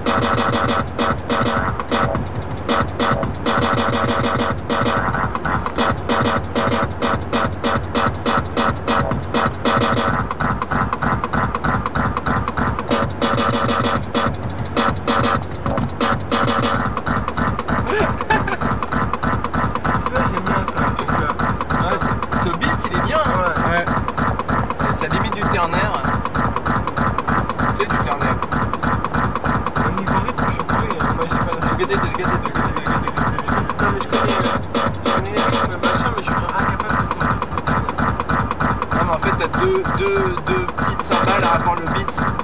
Ce beat il est bien, hein. Ouais. Ça limite du Turner. C'est du Turner. Au niveau rythme, je suis doué, hein. Moi j'ai pas de rythme. Regardez. Non mais je connais les rythmes machin, mais je suis incapable de sortir ça. Non mais en fait t'as deux petites cymbales avant le beat.